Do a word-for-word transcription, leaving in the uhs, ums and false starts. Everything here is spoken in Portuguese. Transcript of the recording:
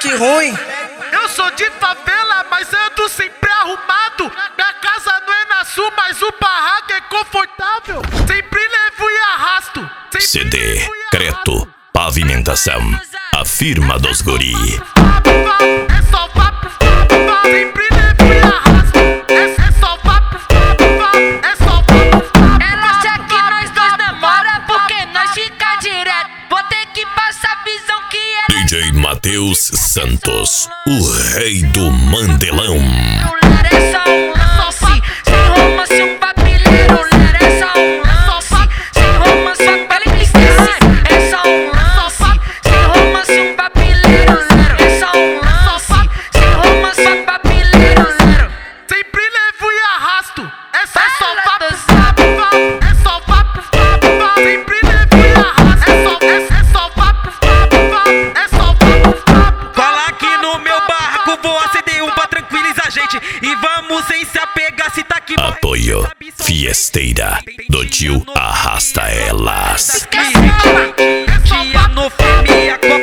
que ruim. Eu sou de favela, mas ando sempre arrumado. Minha casa não é na sul, mas o barraco é confortável. Sempre levo e arrasto. Sempre C D, levo e Creto, arrasto. Pavimentação, a firma dos guri. É só papo, papo, sempre levo e arrasto. É, é só papo, papo, é só papo, papo. Ela acha que nós dois namora porque nós fica direto. Vou ter que passar visão que ela D J Matheus Santos, o rei do mandelão. ler é só um lance. Sem romance, um papileiro. Ler é só um lance. Sem romance, só pele que esquece. É só um lance. Sem romance, um papileiro. Ler é só um lance. Sem romance, só papileiro. Ler. Sempre levo e arrasto. É só, é só Fala papo, dos papo, papo. É só papo, papo, papo. Sempre levo e arrasto. É só, é, é só papo, papo, papo. É só papo, papo. Cola aqui no meu barraco, vou acender um pra tranquilizar a gente. E vamos sem se apegar, se tá aqui. Apoio Fiesteira do tio Arrasta Elas. Dia no filme, a